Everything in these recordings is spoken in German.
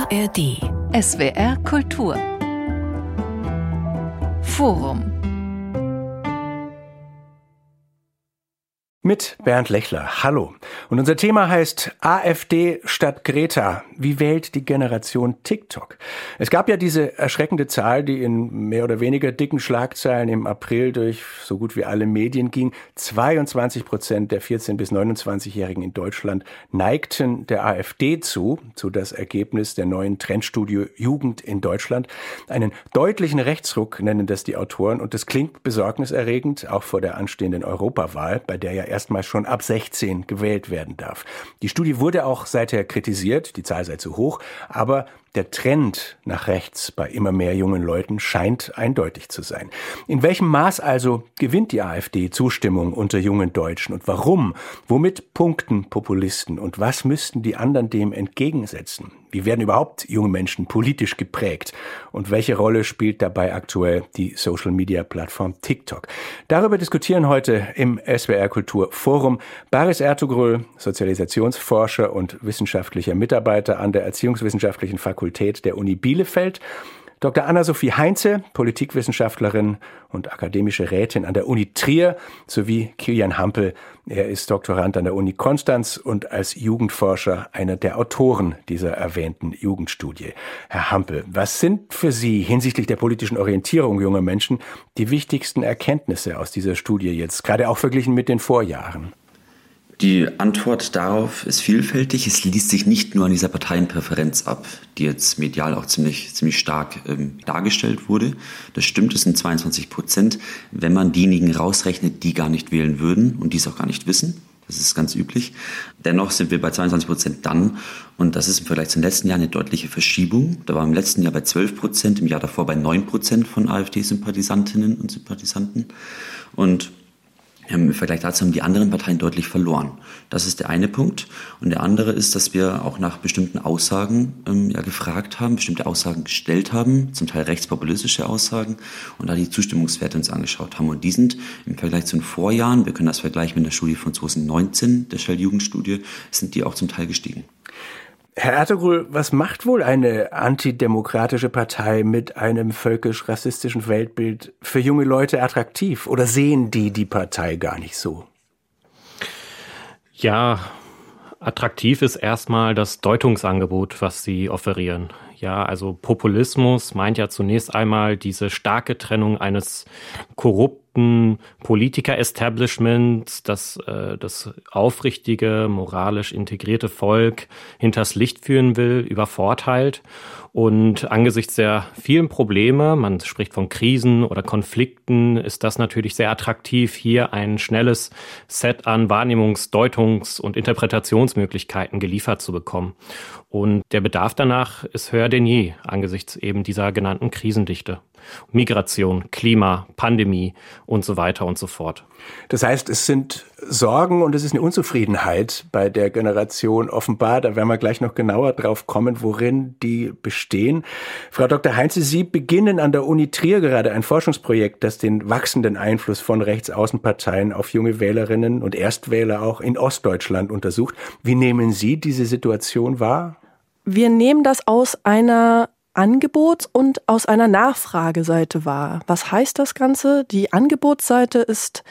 ARD SWR Kultur Forum mit Bernd Lechler. Hallo. Und unser Thema heißt AfD statt Greta. Wie wählt die Generation TikTok? Es gab ja diese erschreckende Zahl, die in mehr oder weniger dicken Schlagzeilen im April durch so gut wie alle Medien ging. 22% der 14- bis 29-Jährigen in Deutschland neigten der AfD zu das Ergebnis der neuen Trendstudie Jugend in Deutschland. Einen deutlichen Rechtsruck nennen das die Autoren und das klingt besorgniserregend, auch vor der anstehenden Europawahl, bei der ja erstmal schon ab 16 gewählt werden darf. Die Studie wurde auch seither kritisiert, die Zahl sei zu hoch, aber der Trend nach rechts bei immer mehr jungen Leuten scheint eindeutig zu sein. In welchem Maß also gewinnt die AfD Zustimmung unter jungen Deutschen und warum? Womit punkten Populisten und was müssten die anderen dem entgegensetzen? Wie werden überhaupt junge Menschen politisch geprägt? Und welche Rolle spielt dabei aktuell die Social-Media-Plattform TikTok? Darüber diskutieren heute im SWR Kultur Forum Baris Ertuğrul, Sozialisationsforscher und wissenschaftlicher Mitarbeiter an der Erziehungswissenschaftlichen Fakultät der Uni Bielefeld, Dr. Anna-Sophie Heinze, Politikwissenschaftlerin und akademische Rätin an der Uni Trier, sowie Kilian Hampel. Er ist Doktorand an der Uni Konstanz und als Jugendforscher einer der Autoren dieser erwähnten Jugendstudie. Herr Hampel, was sind für Sie hinsichtlich der politischen Orientierung junger Menschen die wichtigsten Erkenntnisse aus dieser Studie jetzt, gerade auch verglichen mit den Vorjahren? Die Antwort darauf ist vielfältig. Es liest sich nicht nur an dieser Parteienpräferenz ab, die jetzt medial auch ziemlich stark dargestellt wurde. Das stimmt, es sind 22%, wenn man diejenigen rausrechnet, die gar nicht wählen würden und dies auch gar nicht wissen. Das ist ganz üblich. Dennoch sind wir bei 22% dann. Und das ist im Vergleich zum letzten Jahr eine deutliche Verschiebung. Da waren im letzten Jahr bei 12%, im Jahr davor bei 9% von AfD-Sympathisantinnen und Sympathisanten. Und im Vergleich dazu haben die anderen Parteien deutlich verloren. Das ist der eine Punkt. Und der andere ist, dass wir auch nach bestimmten Aussagen gefragt haben, bestimmte Aussagen gestellt haben, zum Teil rechtspopulistische Aussagen, und da die Zustimmungswerte uns angeschaut haben. Und die sind im Vergleich zu den Vorjahren, wir können das vergleichen mit der Studie von 2019, der Shell-Jugendstudie, sind die auch zum Teil gestiegen. Herr Ertuğrul, was macht wohl eine antidemokratische Partei mit einem völkisch-rassistischen Weltbild für junge Leute attraktiv? Oder sehen die Partei gar nicht so? Ja, attraktiv ist erstmal das Deutungsangebot, was sie offerieren. Ja, also Populismus meint ja zunächst einmal diese starke Trennung eines korrupten Politiker-Establishments, das das aufrichtige, moralisch integrierte Volk hinters Licht führen will, übervorteilt. Und angesichts der vielen Probleme, man spricht von Krisen oder Konflikten, ist das natürlich sehr attraktiv, hier ein schnelles Set an Wahrnehmungs-, Deutungs- und Interpretationsmöglichkeiten geliefert zu bekommen. Und der Bedarf danach ist höher denn je angesichts eben dieser genannten Krisendichte. Migration, Klima, Pandemie und so weiter und so fort. Das heißt, es sind Sorgen und es ist eine Unzufriedenheit bei der Generation offenbar. Da werden wir gleich noch genauer drauf kommen, worin die bestehen. Frau Dr. Heinze, Sie beginnen an der Uni Trier gerade ein Forschungsprojekt, das den wachsenden Einfluss von Rechtsaußenparteien auf junge Wählerinnen und Erstwähler auch in Ostdeutschland untersucht. Wie nehmen Sie diese Situation wahr? Wir nehmen das aus einer Angebots- und aus einer Nachfrageseite wahr. Was heißt das Ganze? Die Angebotsseite ist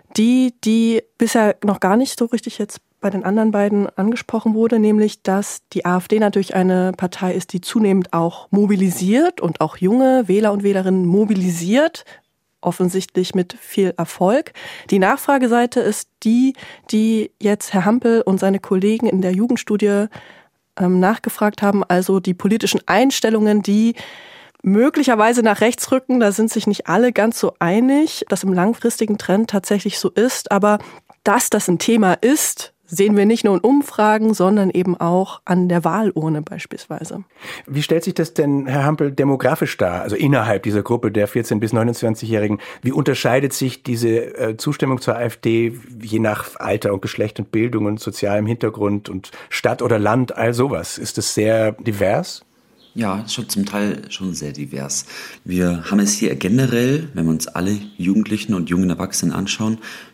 die bisher noch gar nicht so richtig jetzt bei den anderen beiden angesprochen wurde, nämlich, dass die AfD natürlich eine Partei ist, die zunehmend auch mobilisiert und auch junge Wähler und Wählerinnen mobilisiert, offensichtlich mit viel Erfolg. Die Nachfrageseite ist die jetzt Herr Hampel und seine Kollegen in der Jugendstudie nachgefragt haben, also die politischen Einstellungen, die möglicherweise nach rechts rücken. Da sind sich nicht alle ganz so einig, dass im langfristigen Trend tatsächlich so ist. Aber dass das ein Thema ist, sehen wir nicht nur in Umfragen, sondern eben auch an der Wahlurne beispielsweise. Wie stellt sich das denn, Herr Hampel, demografisch dar? Also innerhalb dieser Gruppe der 14- bis 29-Jährigen. Wie unterscheidet sich diese Zustimmung zur AfD je nach Alter und Geschlecht und Bildung und sozialem Hintergrund und Stadt oder Land, all sowas? Ist es sehr divers? Ja, schon zum Teil schon sehr divers. Wir haben es hier generell, wenn wir uns alle Jugendlichen und jungen Erwachsenen anschauen,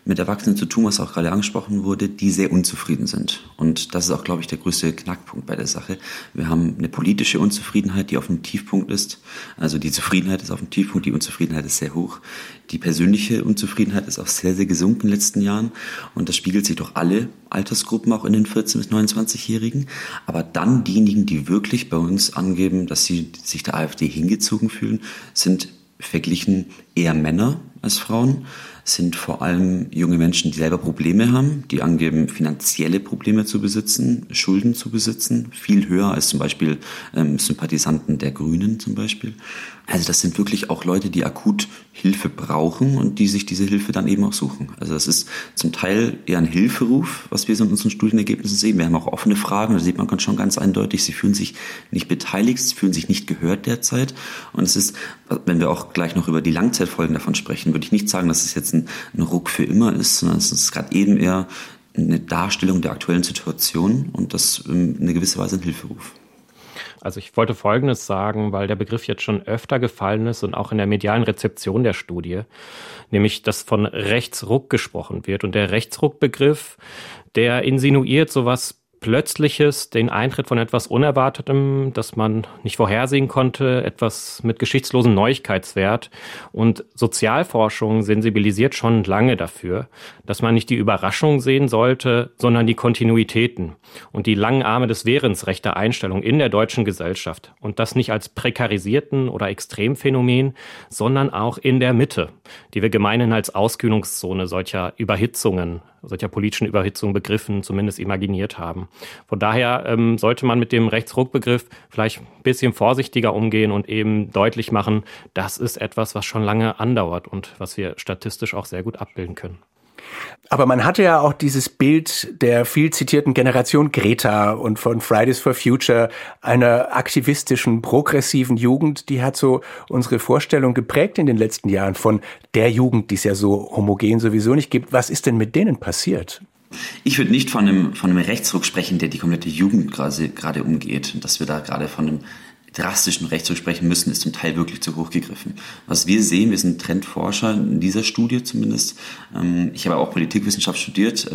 mit Erwachsenen zu tun, was auch gerade angesprochen wurde, die sehr unzufrieden sind. Und das ist auch, glaube ich, der größte Knackpunkt bei der Sache. Wir haben eine politische Unzufriedenheit, die auf dem Tiefpunkt ist. Also die Zufriedenheit ist auf dem Tiefpunkt, die Unzufriedenheit ist sehr hoch. Die persönliche Unzufriedenheit ist auch sehr, sehr gesunken in den letzten Jahren. Und das spiegelt sich durch alle Altersgruppen, auch in den 14- bis 29-Jährigen. Aber dann diejenigen, die wirklich bei uns angeben, dass sie sich der AfD hingezogen fühlen, sind verglichen eher Männer als Frauen, sind vor allem junge Menschen, die selber Probleme haben, die angeben, finanzielle Probleme zu besitzen, Schulden zu besitzen, viel höher als zum Beispiel Sympathisanten der Grünen zum Beispiel. Also das sind wirklich auch Leute, die akut Hilfe brauchen und die sich diese Hilfe dann eben auch suchen. Also das ist zum Teil eher ein Hilferuf, was wir so in unseren Studienergebnissen sehen. Wir haben auch offene Fragen, da sieht man schon ganz eindeutig, sie fühlen sich nicht beteiligt, sie fühlen sich nicht gehört derzeit. Und es ist, wenn wir auch gleich noch über die Langzeitfolgen davon sprechen, würde ich nicht sagen, dass es jetzt ein Ruck für immer ist, sondern es ist gerade eben eher eine Darstellung der aktuellen Situation und das in einer gewissen Weise ein Hilferuf. Also ich wollte Folgendes sagen, weil der Begriff jetzt schon öfter gefallen ist und auch in der medialen Rezeption der Studie, nämlich dass von Rechtsruck gesprochen wird. Und der Rechtsruck-Begriff, der insinuiert sowas Plötzliches, den Eintritt von etwas Unerwartetem, das man nicht vorhersehen konnte, etwas mit geschichtslosem Neuigkeitswert. Und Sozialforschung sensibilisiert schon lange dafür, dass man nicht die Überraschung sehen sollte, sondern die Kontinuitäten und die langen Arme des Wehrens rechter Einstellung in der deutschen Gesellschaft. Und das nicht als prekarisierten oder Extremphänomen, sondern auch in der Mitte, die wir gemeinhin als Auskühlungszone solcher Überhitzungen, solcher politischen Überhitzungen begriffen, zumindest imaginiert haben. Von daher sollte man mit dem Rechtsruck-Begriff vielleicht ein bisschen vorsichtiger umgehen und eben deutlich machen, das ist etwas, was schon lange andauert und was wir statistisch auch sehr gut abbilden können. Aber man hatte ja auch dieses Bild der viel zitierten Generation Greta und von Fridays for Future, einer aktivistischen, progressiven Jugend, die hat so unsere Vorstellung geprägt in den letzten Jahren von der Jugend, die es ja so homogen sowieso nicht gibt. Was ist denn mit denen passiert? Ich würde nicht von einem Rechtsruck sprechen, der die komplette Jugend gerade umgeht und dass wir da gerade von einem drastischen Rechtsruck sprechen müssen, ist zum Teil wirklich zu hoch gegriffen. Was wir sehen, wir sind Trendforscher in dieser Studie zumindest. Ich habe auch Politikwissenschaft studiert,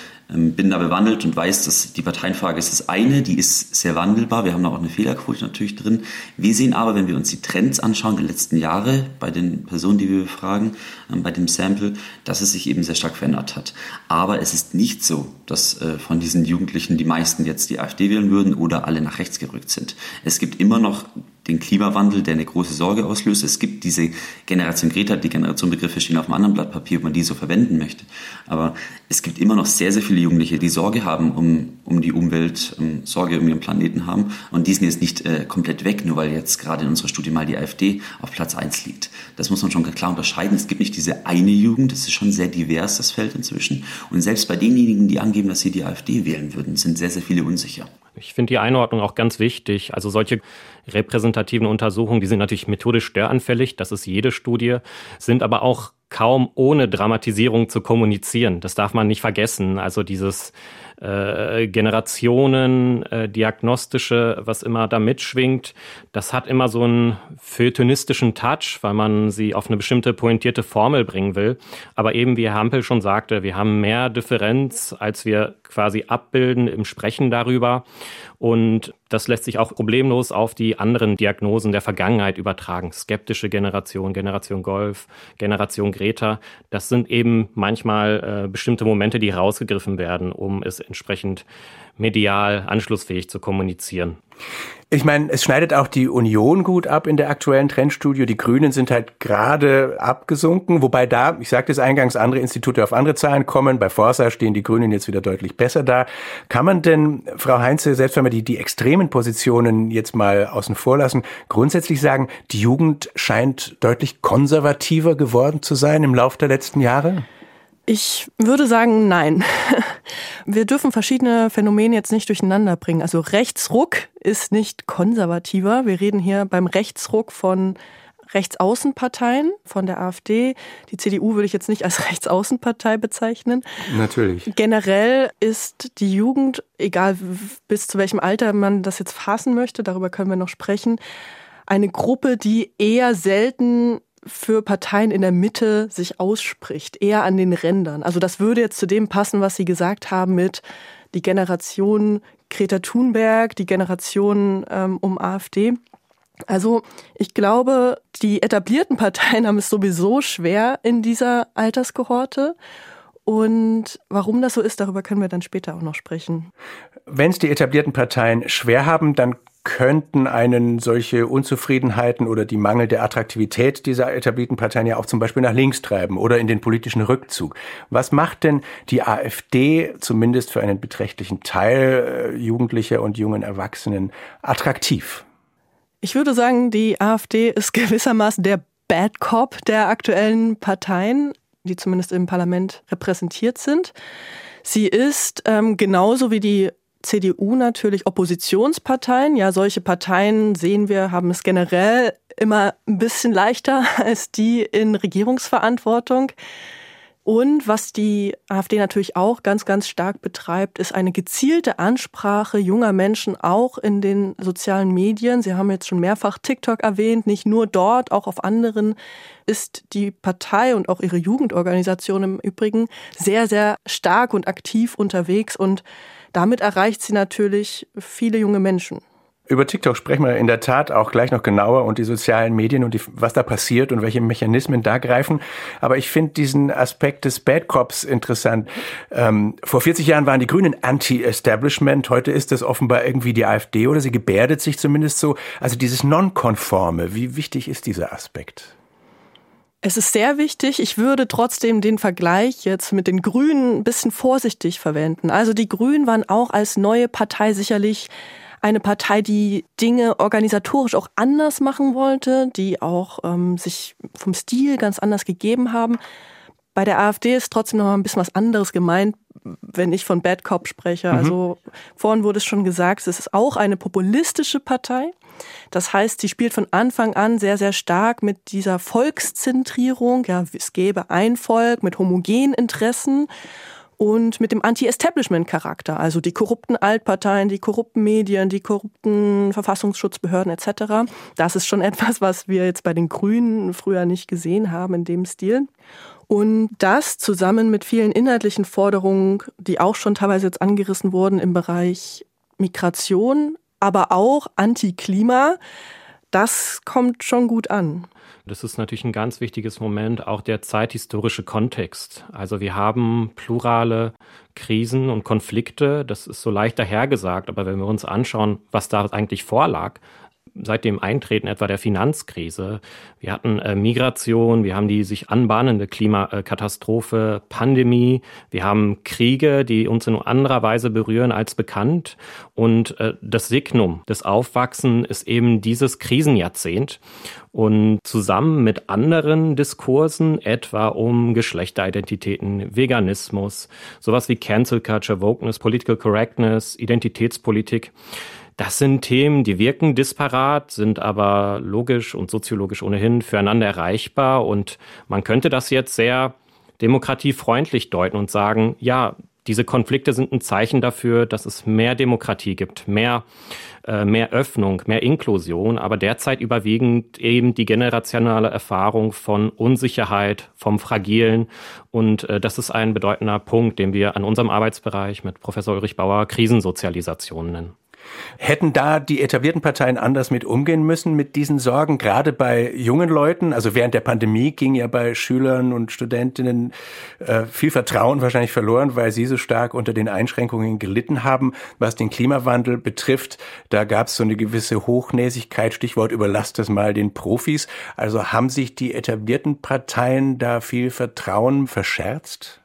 bin da bewandelt und weiß, dass die Parteienfrage ist das eine, die ist sehr wandelbar. Wir haben da auch eine Fehlerquote natürlich drin. Wir sehen aber, wenn wir uns die Trends anschauen der letzten Jahre bei den Personen, die wir befragen, bei dem Sample, dass es sich eben sehr stark verändert hat. Aber es ist nicht so, dass von diesen Jugendlichen die meisten jetzt die AfD wählen würden oder alle nach rechts gerückt sind. Es gibt immer noch den Klimawandel, der eine große Sorge auslöst. Es gibt diese Generation Greta, die Generationenbegriffe stehen auf einem anderen Blatt Papier, ob man die so verwenden möchte. Aber es gibt immer noch sehr, sehr viele Jugendliche, die Sorge haben um die Umwelt, Sorge um ihren Planeten haben. Und die sind jetzt nicht komplett weg, nur weil jetzt gerade in unserer Studie mal die AfD auf Platz 1 liegt. Das muss man schon klar unterscheiden. Es gibt nicht diese eine Jugend, das ist schon sehr divers, das Feld inzwischen. Und selbst bei denjenigen, die angeben, dass sie die AfD wählen würden, sind sehr, sehr viele unsicher. Ich finde die Einordnung auch ganz wichtig. Also solche repräsentativen Untersuchungen, die sind natürlich methodisch störanfällig, das ist jede Studie, sind aber auch kaum ohne Dramatisierung zu kommunizieren. Das darf man nicht vergessen. Also dieses Generationen, diagnostische, was immer da mitschwingt, das hat immer so einen feuilletonistischen Touch, weil man sie auf eine bestimmte pointierte Formel bringen will. Aber eben, wie Herr Hampel schon sagte, wir haben mehr Differenz, als wir quasi abbilden im Sprechen darüber. Und das lässt sich auch problemlos auf die anderen Diagnosen der Vergangenheit übertragen. Skeptische Generation, Generation Golf, Generation Greta. Das sind eben manchmal bestimmte Momente, die rausgegriffen werden, um es entsprechend medial anschlussfähig zu kommunizieren. Ich meine, es schneidet auch die Union gut ab in der aktuellen Trendstudie. Die Grünen sind halt gerade abgesunken, wobei da, ich sagte es eingangs, andere Institute auf andere Zahlen kommen. Bei Forsa stehen die Grünen jetzt wieder deutlich besser da. Kann man denn, Frau Heinze, selbst wenn wir die extremen Positionen jetzt mal außen vor lassen, grundsätzlich sagen, die Jugend scheint deutlich konservativer geworden zu sein im Laufe der letzten Jahre? Ich würde sagen, nein. Wir dürfen verschiedene Phänomene jetzt nicht durcheinander bringen. Also Rechtsruck ist nicht konservativer. Wir reden hier beim Rechtsruck von Rechtsaußenparteien, von der AfD. Die CDU würde ich jetzt nicht als Rechtsaußenpartei bezeichnen. Natürlich. Generell ist die Jugend, egal bis zu welchem Alter man das jetzt fassen möchte, darüber können wir noch sprechen, eine Gruppe, die eher selten für Parteien in der Mitte sich ausspricht, eher an den Rändern. Also das würde jetzt zu dem passen, was Sie gesagt haben mit die Generation Greta Thunberg, die Generation um AfD. Also ich glaube, die etablierten Parteien haben es sowieso schwer in dieser Alterskohorte. Und warum das so ist, darüber können wir dann später auch noch sprechen. Wenn es die etablierten Parteien schwer haben, dann könnten einen solche Unzufriedenheiten oder die mangelnde Attraktivität dieser etablierten Parteien ja auch zum Beispiel nach links treiben oder in den politischen Rückzug. Was macht denn die AfD, zumindest für einen beträchtlichen Teil Jugendlicher und jungen Erwachsenen, attraktiv? Ich würde sagen, die AfD ist gewissermaßen der Bad Cop der aktuellen Parteien, die zumindest im Parlament repräsentiert sind. Sie ist genauso wie die CDU natürlich Oppositionsparteien. Ja, solche Parteien, sehen wir, haben es generell immer ein bisschen leichter als die in Regierungsverantwortung. Und was die AfD natürlich auch ganz, ganz stark betreibt, ist eine gezielte Ansprache junger Menschen auch in den sozialen Medien. Sie haben jetzt schon mehrfach TikTok erwähnt, nicht nur dort, auch auf anderen ist die Partei und auch ihre Jugendorganisation im Übrigen sehr, sehr stark und aktiv unterwegs und damit erreicht sie natürlich viele junge Menschen. Über TikTok sprechen wir in der Tat auch gleich noch genauer und die sozialen Medien und was da passiert und welche Mechanismen da greifen. Aber ich finde diesen Aspekt des Bad Cops interessant. Vor 40 Jahren waren die Grünen Anti-Establishment. Heute ist das offenbar irgendwie die AfD oder sie gebärdet sich zumindest so. Also dieses Nonkonforme. Wie wichtig ist dieser Aspekt? Es ist sehr wichtig. Ich würde trotzdem den Vergleich jetzt mit den Grünen ein bisschen vorsichtig verwenden. Also die Grünen waren auch als neue Partei sicherlich eine Partei, die Dinge organisatorisch auch anders machen wollte, die auch sich vom Stil ganz anders gegeben haben. Bei der AfD ist trotzdem noch mal ein bisschen was anderes gemeint, wenn ich von Bad Cop spreche. Also vorhin wurde es schon gesagt, es ist auch eine populistische Partei. Das heißt, sie spielt von Anfang an sehr, sehr stark mit dieser Volkszentrierung. Ja, es gäbe ein Volk mit homogenen Interessen. Und mit dem Anti-Establishment-Charakter, also die korrupten Altparteien, die korrupten Medien, die korrupten Verfassungsschutzbehörden etc. Das ist schon etwas, was wir jetzt bei den Grünen früher nicht gesehen haben in dem Stil. Und das zusammen mit vielen inhaltlichen Forderungen, die auch schon teilweise jetzt angerissen wurden im Bereich Migration, aber auch Anti-Klima, das kommt schon gut an. Das ist natürlich ein ganz wichtiges Moment, auch der zeithistorische Kontext. Also wir haben plurale Krisen und Konflikte, das ist so leicht dahergesagt, aber wenn wir uns anschauen, was da eigentlich vorlag, seit dem Eintreten etwa der Finanzkrise. Wir hatten Migration, wir haben die sich anbahnende Klimakatastrophe, Pandemie, wir haben Kriege, die uns in anderer Weise berühren als bekannt. Und das Signum des Aufwachsen ist eben dieses Krisenjahrzehnt. Und zusammen mit anderen Diskursen, etwa um Geschlechteridentitäten, Veganismus, sowas wie Cancel Culture, Wokeness, Political Correctness, Identitätspolitik, das sind Themen, die wirken disparat, sind aber logisch und soziologisch ohnehin füreinander erreichbar. Und man könnte das jetzt sehr demokratiefreundlich deuten und sagen, ja, diese Konflikte sind ein Zeichen dafür, dass es mehr Demokratie gibt, mehr Öffnung, mehr Inklusion, aber derzeit überwiegend eben die generationale Erfahrung von Unsicherheit, vom Fragilen. Und das ist ein bedeutender Punkt, den wir an unserem Arbeitsbereich mit Professor Ulrich Bauer Krisensozialisation nennen. Hätten da die etablierten Parteien anders mit umgehen müssen, mit diesen Sorgen, gerade bei jungen Leuten? Also während der Pandemie ging ja bei Schülern und Studentinnen viel Vertrauen wahrscheinlich verloren, weil sie so stark unter den Einschränkungen gelitten haben. Was den Klimawandel betrifft, da gab es so eine gewisse Hochnäsigkeit, Stichwort überlasst das mal den Profis. Also haben sich die etablierten Parteien da viel Vertrauen verscherzt?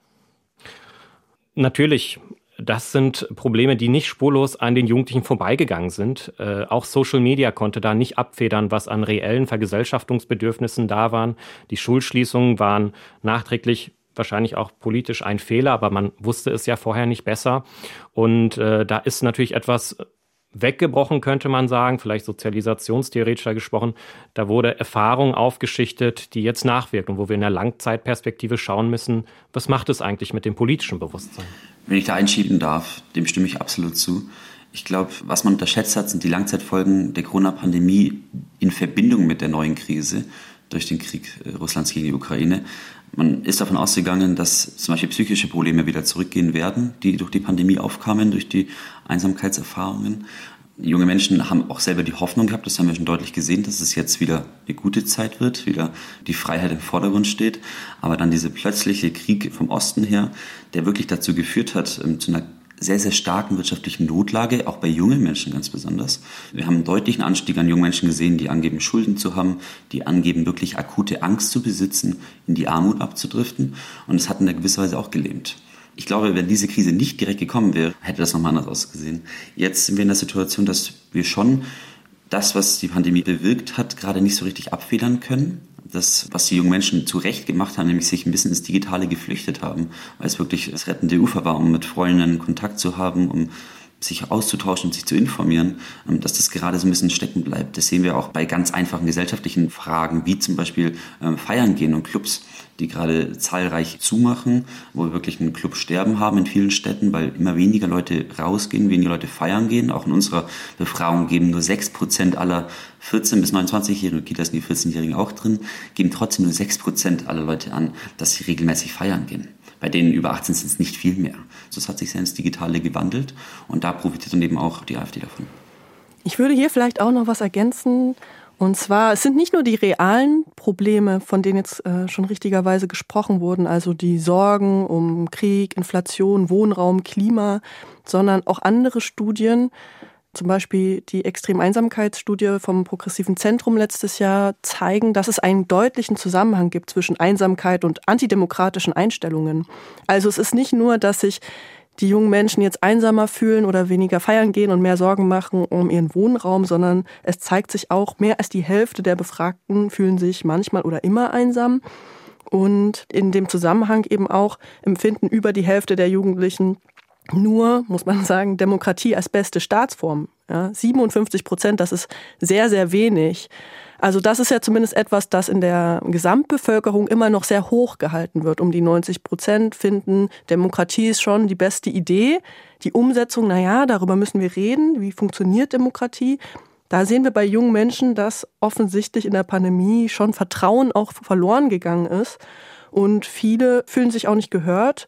Natürlich. Das sind Probleme, die nicht spurlos an den Jugendlichen vorbeigegangen sind. Auch Social Media konnte da nicht abfedern, was an reellen Vergesellschaftungsbedürfnissen da waren. Die Schulschließungen waren nachträglich wahrscheinlich auch politisch ein Fehler, aber man wusste es ja vorher nicht besser. Und da ist natürlich etwas weggebrochen, könnte man sagen, vielleicht sozialisationstheoretischer gesprochen. Da wurde Erfahrung aufgeschichtet, die jetzt nachwirkt und wo wir in der Langzeitperspektive schauen müssen, was macht es eigentlich mit dem politischen Bewusstsein? Wenn ich da einschieben darf, dem stimme ich absolut zu. Ich glaube, was man unterschätzt hat, sind die Langzeitfolgen der Corona-Pandemie in Verbindung mit der neuen Krise. durch den Krieg Russlands gegen die Ukraine. Man ist davon ausgegangen, dass zum Beispiel psychische Probleme wieder zurückgehen werden, die durch die Pandemie aufkamen, durch die Einsamkeitserfahrungen. Junge Menschen haben auch selber die Hoffnung gehabt, das haben wir schon deutlich gesehen, dass es jetzt wieder eine gute Zeit wird, wieder die Freiheit im Vordergrund steht. Aber dann dieser plötzliche Krieg vom Osten her, der wirklich dazu geführt hat, zu einer sehr, sehr starken wirtschaftlichen Notlage, auch bei jungen Menschen ganz besonders. Wir haben einen deutlichen Anstieg an jungen Menschen gesehen, die angeben, Schulden zu haben, die angeben, wirklich akute Angst zu besitzen, in die Armut abzudriften. Und es hat in einer gewisser Weise auch gelähmt. Ich glaube, wenn diese Krise nicht direkt gekommen wäre, hätte das nochmal anders ausgesehen. Jetzt sind wir in der Situation, dass wir schon das, was die Pandemie bewirkt hat, gerade nicht so richtig abfedern können. Das, was die jungen Menschen zu Recht gemacht haben, nämlich sich ein bisschen ins Digitale geflüchtet haben, weil es wirklich das rettende Ufer war, um mit Freunden Kontakt zu haben, um sich auszutauschen und sich zu informieren, dass das gerade so ein bisschen stecken bleibt. Das sehen wir auch bei ganz einfachen gesellschaftlichen Fragen, wie zum Beispiel Feiern gehen und Clubs, die gerade zahlreich zumachen, wo wir wirklich ein Clubsterben haben in vielen Städten, weil immer weniger Leute rausgehen, weniger Leute feiern gehen. Auch in unserer Befragung geben nur 6% aller 14- bis 29-Jährigen, und da sind die 14-Jährigen auch drin, geben trotzdem nur 6% aller Leute an, dass sie regelmäßig feiern gehen. Bei denen über 18 sind es nicht viel mehr. Das hat sich sehr ins Digitale gewandelt und da profitiert dann eben auch die AfD davon. Ich würde hier vielleicht auch noch was ergänzen. Und zwar, es sind nicht nur die realen Probleme, von denen jetzt schon richtigerweise gesprochen wurden, also die Sorgen um Krieg, Inflation, Wohnraum, Klima, sondern auch andere Studien, zum Beispiel die Extremeinsamkeitsstudie vom Progressiven Zentrum letztes Jahr, zeigen, dass es einen deutlichen Zusammenhang gibt zwischen Einsamkeit und antidemokratischen Einstellungen. Also es ist nicht nur, dass sich die jungen Menschen jetzt einsamer fühlen oder weniger feiern gehen und mehr Sorgen machen um ihren Wohnraum, sondern es zeigt sich auch, mehr als die Hälfte der Befragten fühlen sich manchmal oder immer einsam. Und in dem Zusammenhang eben auch empfinden über die Hälfte der Jugendlichen nur, muss man sagen, Demokratie als beste Staatsform. Ja, 57%, das ist sehr, sehr wenig. Also das ist ja zumindest etwas, das in der Gesamtbevölkerung immer noch sehr hoch gehalten wird. Um die 90% finden, Demokratie ist schon die beste Idee. Die Umsetzung, darüber müssen wir reden. Wie funktioniert Demokratie? Da sehen wir bei jungen Menschen, dass offensichtlich in der Pandemie schon Vertrauen auch verloren gegangen ist. Und viele fühlen sich auch nicht gehört.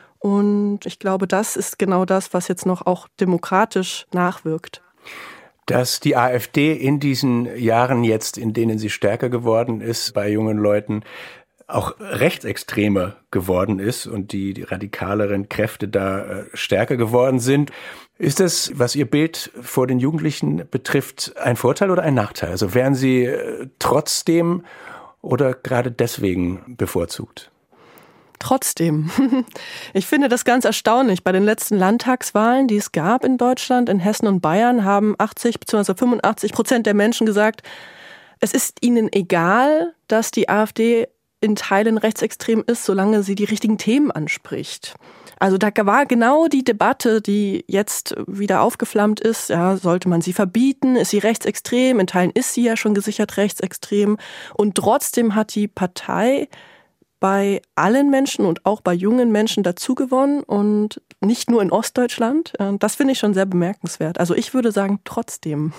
Und ich glaube, das ist genau das, was jetzt noch auch demokratisch nachwirkt. Dass die AfD in diesen Jahren jetzt, in denen sie stärker geworden ist, bei jungen Leuten auch rechtsextremer geworden ist und die radikaleren Kräfte da stärker geworden sind. Ist das, was Ihr Bild vor den Jugendlichen betrifft, ein Vorteil oder ein Nachteil? Also werden sie trotzdem oder gerade deswegen bevorzugt? Trotzdem. Ich finde das ganz erstaunlich. Bei den letzten Landtagswahlen, die es gab in Deutschland, in Hessen und Bayern, haben 80 bzw. 85% der Menschen gesagt, es ist ihnen egal, dass die AfD in Teilen rechtsextrem ist, solange sie die richtigen Themen anspricht. Also da war genau die Debatte, die jetzt wieder aufgeflammt ist. Ja, sollte man sie verbieten? Ist sie rechtsextrem? In Teilen ist sie ja schon gesichert rechtsextrem. Und trotzdem hat die Partei bei allen Menschen und auch bei jungen Menschen dazugewonnen und nicht nur in Ostdeutschland. Das finde ich schon sehr bemerkenswert. Also ich würde sagen, trotzdem.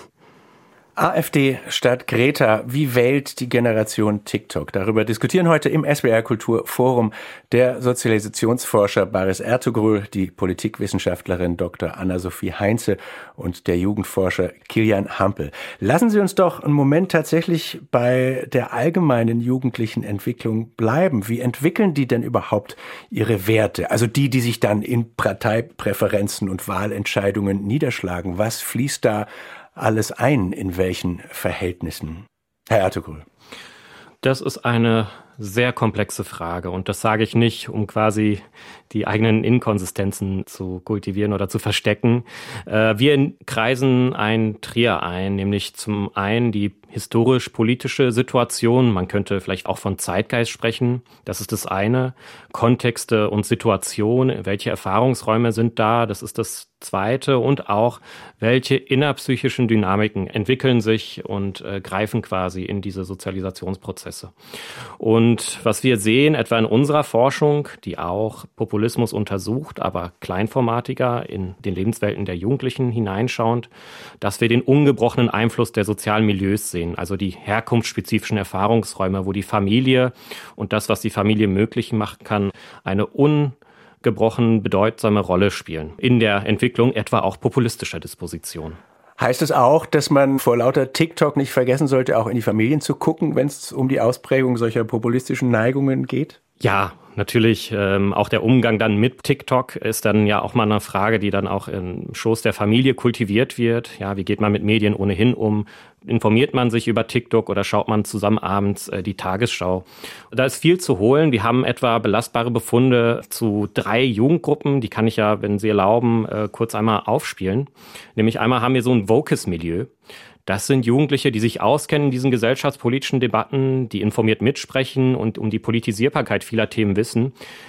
AfD statt Greta, wie wählt die Generation TikTok? Darüber diskutieren heute im SWR Kultur Forum der Sozialisationsforscher Baris Ertuğrul, die Politikwissenschaftlerin Dr. Anna-Sophie Heinze und der Jugendforscher Kilian Hampel. Lassen Sie uns doch einen Moment tatsächlich bei der allgemeinen jugendlichen Entwicklung bleiben. Wie entwickeln die denn überhaupt ihre Werte? Also die sich dann in Parteipräferenzen und Wahlentscheidungen niederschlagen. Was fließt da alles ein, in welchen Verhältnissen? Herr Ertuğrul. Das ist eine sehr komplexe Frage und das sage ich nicht, um quasi die eigenen Inkonsistenzen zu kultivieren oder zu verstecken. Wir kreisen ein Trier ein, nämlich zum einen die historisch-politische Situation. Man könnte vielleicht auch von Zeitgeist sprechen. Das ist das eine. Kontexte und Situation. Welche Erfahrungsräume sind da? Das ist das zweite. Und auch, welche innerpsychischen Dynamiken entwickeln sich und greifen quasi in diese Sozialisationsprozesse. Und Und was wir sehen, etwa in unserer Forschung, die auch Populismus untersucht, aber kleinformatiger in den Lebenswelten der Jugendlichen hineinschauend, dass wir den ungebrochenen Einfluss der sozialen Milieus sehen, also die herkunftsspezifischen Erfahrungsräume, wo die Familie und das, was die Familie möglich machen kann, eine ungebrochen bedeutsame Rolle spielen in der Entwicklung etwa auch populistischer Dispositionen. Heißt es auch, dass man vor lauter TikTok nicht vergessen sollte, auch in die Familien zu gucken, wenn es um die Ausprägung solcher populistischen Neigungen geht? Ja, natürlich. Auch der Umgang dann mit TikTok ist dann ja auch mal eine Frage, die dann auch im Schoß der Familie kultiviert wird. Ja, wie geht man mit Medien ohnehin um? Informiert man sich über TikTok oder schaut man zusammen abends die Tagesschau? Da ist viel zu holen. Wir haben etwa belastbare Befunde zu 3 Jugendgruppen. Die kann ich ja, wenn Sie erlauben, kurz einmal aufspielen. Nämlich einmal haben wir so ein Vocus-Milieu. Das sind Jugendliche, die sich auskennen in diesen gesellschaftspolitischen Debatten, die informiert mitsprechen und um die Politisierbarkeit vieler Themen wissen.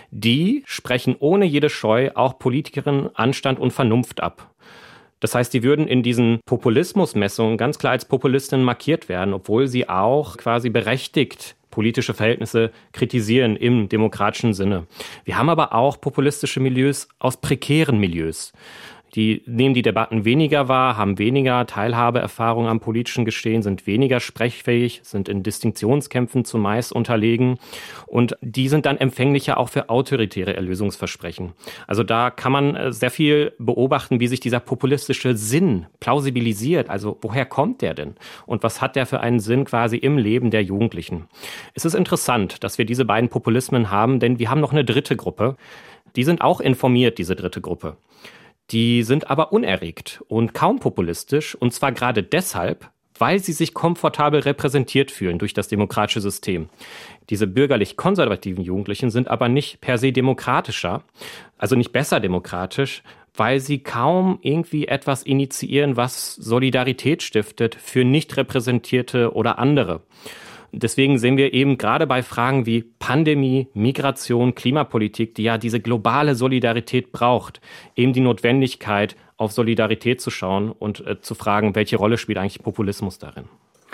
Die sprechen ohne jede Scheu auch Politikerinnen Anstand und Vernunft ab. Das heißt, die würden in diesen Populismusmessungen ganz klar als Populistinnen markiert werden, obwohl sie auch quasi berechtigt politische Verhältnisse kritisieren im demokratischen Sinne. Wir haben aber auch populistische Milieus aus prekären Milieus. Die nehmen die Debatten weniger wahr, haben weniger Teilhabeerfahrung am politischen Geschehen, sind weniger sprechfähig, sind in Distinktionskämpfen zumeist unterlegen und die sind dann empfänglicher auch für autoritäre Erlösungsversprechen. Also da kann man sehr viel beobachten, wie sich dieser populistische Sinn plausibilisiert. Also woher kommt der denn? Und was hat der für einen Sinn quasi im Leben der Jugendlichen? Es ist interessant, dass wir diese beiden Populismen haben, denn wir haben noch eine dritte Gruppe. Die sind auch informiert, diese dritte Gruppe. Die sind aber unerregt und kaum populistisch, und zwar gerade deshalb, weil sie sich komfortabel repräsentiert fühlen durch das demokratische System. Diese bürgerlich-konservativen Jugendlichen sind aber nicht per se demokratischer, also nicht besser demokratisch, weil sie kaum irgendwie etwas initiieren, was Solidarität stiftet für nicht repräsentierte oder andere. Deswegen sehen wir eben gerade bei Fragen wie Pandemie, Migration, Klimapolitik, die ja diese globale Solidarität braucht, eben die Notwendigkeit, auf Solidarität zu schauen und zu fragen, welche Rolle spielt eigentlich Populismus darin.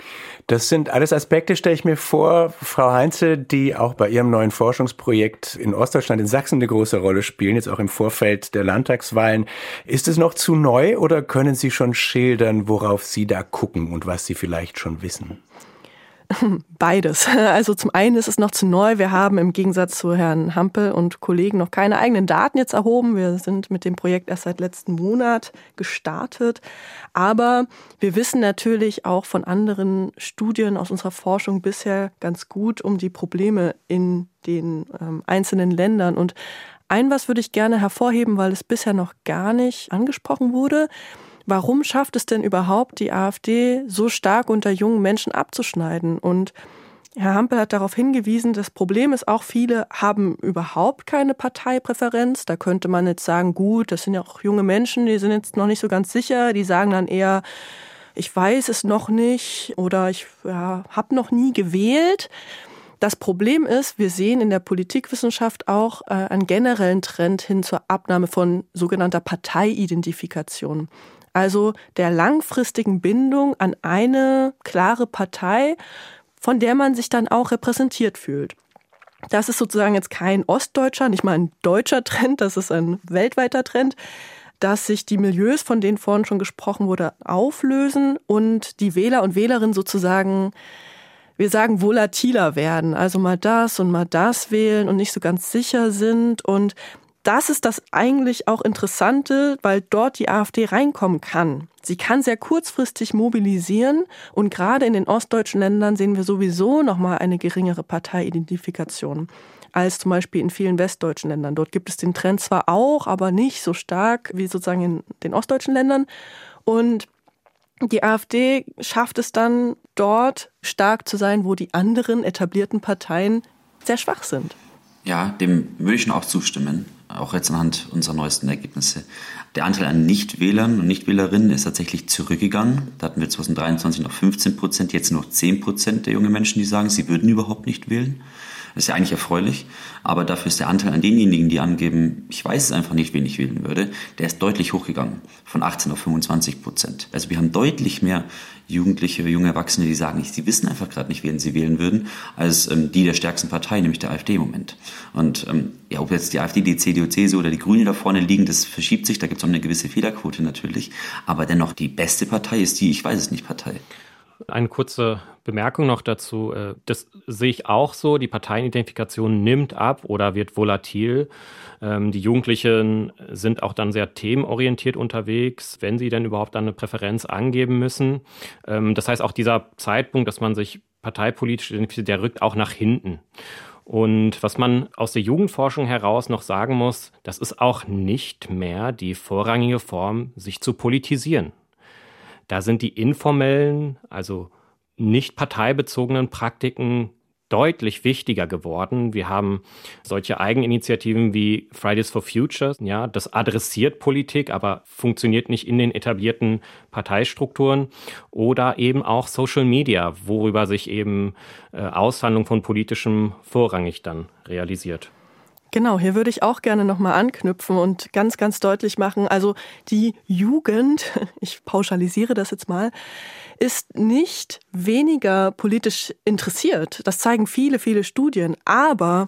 Das sind alles Aspekte, stelle ich mir vor, Frau Heinze, die auch bei Ihrem neuen Forschungsprojekt in Ostdeutschland, in Sachsen, eine große Rolle spielen, jetzt auch im Vorfeld der Landtagswahlen. Ist es noch zu neu oder können Sie schon schildern, worauf Sie da gucken und was Sie vielleicht schon wissen? Beides. Also zum einen ist es noch zu neu. Wir haben im Gegensatz zu Herrn Hampel und Kollegen noch keine eigenen Daten jetzt erhoben. Wir sind mit dem Projekt erst seit letzten Monat gestartet. Aber wir wissen natürlich auch von anderen Studien aus unserer Forschung bisher ganz gut um die Probleme in den einzelnen Ländern. Und was würde ich gerne hervorheben, weil es bisher noch gar nicht angesprochen wurde. Warum schafft es denn überhaupt die AfD so stark unter jungen Menschen abzuschneiden? Und Herr Hampel hat darauf hingewiesen, das Problem ist auch, viele haben überhaupt keine Parteipräferenz. Da könnte man jetzt sagen, gut, das sind ja auch junge Menschen, die sind jetzt noch nicht so ganz sicher. Die sagen dann eher, ich weiß es noch nicht oder ich habe noch nie gewählt. Das Problem ist, wir sehen in der Politikwissenschaft auch einen generellen Trend hin zur Abnahme von sogenannter Parteiidentifikation. Also der langfristigen Bindung an eine klare Partei, von der man sich dann auch repräsentiert fühlt. Das ist sozusagen jetzt kein ostdeutscher, nicht mal ein deutscher Trend, das ist ein weltweiter Trend, dass sich die Milieus, von denen vorhin schon gesprochen wurde, auflösen und die Wähler und Wählerinnen sozusagen, wir sagen, volatiler werden. Also mal das und mal das wählen und nicht so ganz sicher sind. Und das ist das eigentlich auch Interessante, weil dort die AfD reinkommen kann. Sie kann sehr kurzfristig mobilisieren und gerade in den ostdeutschen Ländern sehen wir sowieso nochmal eine geringere Parteiidentifikation als zum Beispiel in vielen westdeutschen Ländern. Dort gibt es den Trend zwar auch, aber nicht so stark wie sozusagen in den ostdeutschen Ländern. Und die AfD schafft es dann, dort stark zu sein, wo die anderen etablierten Parteien sehr schwach sind. Ja, dem würde ich schon auch zustimmen, auch jetzt anhand unserer neuesten Ergebnisse. Der Anteil an Nichtwählern und Nichtwählerinnen ist tatsächlich zurückgegangen. Da hatten wir 2023 noch 15%, jetzt noch 10% der jungen Menschen, die sagen, sie würden überhaupt nicht wählen. Das ist ja eigentlich erfreulich, aber dafür ist der Anteil an denjenigen, die angeben, ich weiß es einfach nicht, wen ich wählen würde, der ist deutlich hochgegangen, von 18 auf 25%. Also wir haben deutlich mehr Jugendliche, junge Erwachsene, die sagen, sie wissen einfach gerade nicht, wen sie wählen würden, als die der stärksten Partei, nämlich der AfD im Moment. Und ob jetzt die AfD, die CDU, CSU oder die Grünen da vorne liegen, das verschiebt sich, da gibt es auch eine gewisse Fehlerquote natürlich, aber dennoch die beste Partei ist die, ich weiß es nicht, Partei. Eine kurze Bemerkung noch dazu. Das sehe ich auch so. Die Parteienidentifikation nimmt ab oder wird volatil. Die Jugendlichen sind auch dann sehr themenorientiert unterwegs, wenn sie denn überhaupt dann eine Präferenz angeben müssen. Das heißt, auch dieser Zeitpunkt, dass man sich parteipolitisch identifiziert, der rückt auch nach hinten. Und was man aus der Jugendforschung heraus noch sagen muss, das ist auch nicht mehr die vorrangige Form, sich zu politisieren. Da sind die informellen, also nicht parteibezogenen Praktiken deutlich wichtiger geworden. Wir haben solche Eigeninitiativen wie Fridays for Future. Ja, das adressiert Politik, aber funktioniert nicht in den etablierten Parteistrukturen. Oder eben auch Social Media, worüber sich eben Aushandlung von Politischem vorrangig dann realisiert. Genau, hier würde ich auch gerne nochmal anknüpfen und ganz, ganz deutlich machen, also die Jugend, ich pauschalisiere das jetzt mal, ist nicht weniger politisch interessiert. Das zeigen viele, viele Studien, aber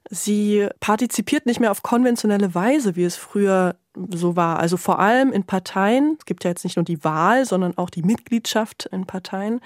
sie partizipiert nicht mehr auf konventionelle Weise, wie es früher so war. Also vor allem in Parteien, es gibt ja jetzt nicht nur die Wahl, sondern auch die Mitgliedschaft in Parteien.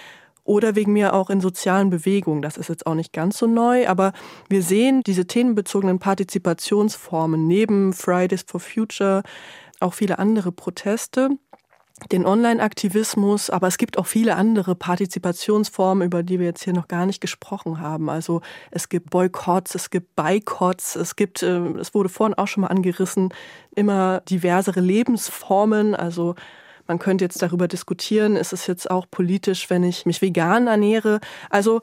Oder wegen mir auch in sozialen Bewegungen. Das ist jetzt auch nicht ganz so neu, aber wir sehen diese themenbezogenen Partizipationsformen neben Fridays for Future, auch viele andere Proteste, den Online-Aktivismus, aber es gibt auch viele andere Partizipationsformen, über die wir jetzt hier noch gar nicht gesprochen haben. Also es gibt Boykotts, es gibt Boykotts, es wurde vorhin auch schon mal angerissen, immer diversere Lebensformen, also man könnte jetzt darüber diskutieren, ist es jetzt auch politisch, wenn ich mich vegan ernähre? Also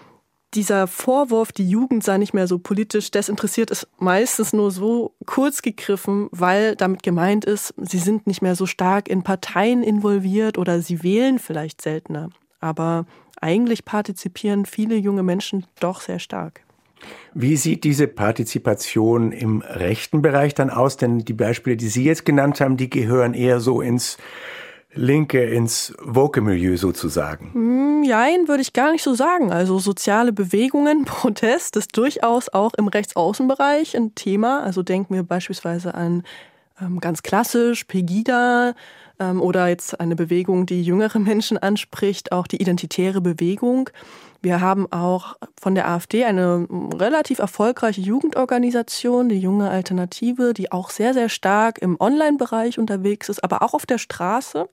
dieser Vorwurf, die Jugend sei nicht mehr so politisch desinteressiert, ist meistens nur so kurz gegriffen, weil damit gemeint ist, sie sind nicht mehr so stark in Parteien involviert oder sie wählen vielleicht seltener. Aber eigentlich partizipieren viele junge Menschen doch sehr stark. Wie sieht diese Partizipation im rechten Bereich dann aus? Denn die Beispiele, die Sie jetzt genannt haben, die gehören eher so ins Linke, ins Woke-Milieu sozusagen. Jein, würde ich gar nicht so sagen. Also soziale Bewegungen, Protest ist durchaus auch im Rechtsaußenbereich ein Thema. Also denken wir beispielsweise an ganz klassisch Pegida oder jetzt eine Bewegung, die jüngere Menschen anspricht, auch die identitäre Bewegung. Wir haben auch von der AfD eine relativ erfolgreiche Jugendorganisation, die Junge Alternative, die auch sehr, sehr stark im Online-Bereich unterwegs ist, aber auch auf der Straße.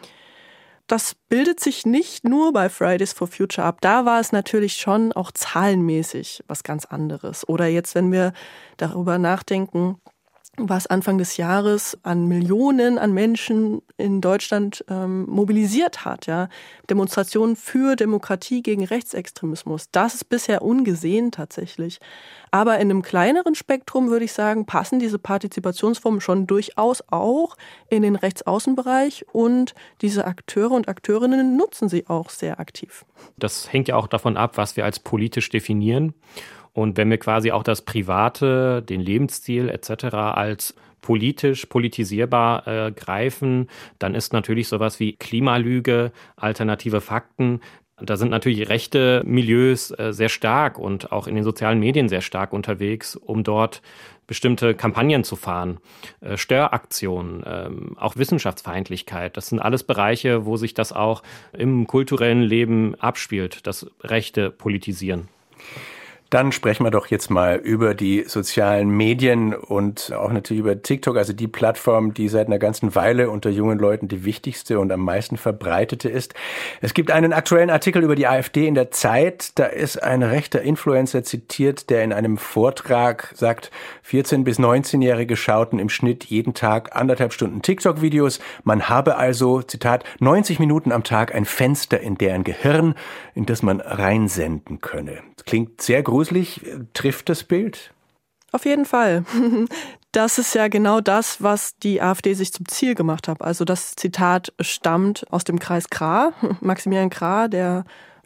Das bildet sich nicht nur bei Fridays for Future ab. Da war es natürlich schon auch zahlenmäßig was ganz anderes. Oder jetzt, wenn wir darüber nachdenken, was Anfang des Jahres an Millionen an Menschen in Deutschland mobilisiert hat. Ja? Demonstrationen für Demokratie gegen Rechtsextremismus. Das ist bisher ungesehen tatsächlich. Aber in einem kleineren Spektrum, würde ich sagen, passen diese Partizipationsformen schon durchaus auch in den Rechtsaußenbereich und diese Akteure und Akteurinnen nutzen sie auch sehr aktiv. Das hängt ja auch davon ab, was wir als politisch definieren. Und wenn wir quasi auch das Private, den Lebensstil etc. als politisch, politisierbar greifen, dann ist natürlich sowas wie Klimalüge, alternative Fakten, da sind natürlich rechte Milieus sehr stark und auch in den sozialen Medien sehr stark unterwegs, um dort bestimmte Kampagnen zu fahren, Störaktionen, auch Wissenschaftsfeindlichkeit. Das sind alles Bereiche, wo sich das auch im kulturellen Leben abspielt, das rechte Politisieren. Dann sprechen wir doch jetzt mal über die sozialen Medien und auch natürlich über TikTok, also die Plattform, die seit einer ganzen Weile unter jungen Leuten die wichtigste und am meisten verbreitete ist. Es gibt einen aktuellen Artikel über die AfD in der Zeit. Da ist ein rechter Influencer zitiert, der in einem Vortrag sagt, 14- bis 19-Jährige schauten im Schnitt jeden Tag 1,5 Stunden TikTok-Videos. Man habe also, Zitat, 90 Minuten am Tag ein Fenster in deren Gehirn, in das man reinsenden könne. Das klingt sehr gruselig. Trifft das Bild? Auf jeden Fall. Das ist ja genau das, was die AfD sich zum Ziel gemacht hat. Also das Zitat stammt aus dem Kreis Krah. Maximilian Krah, der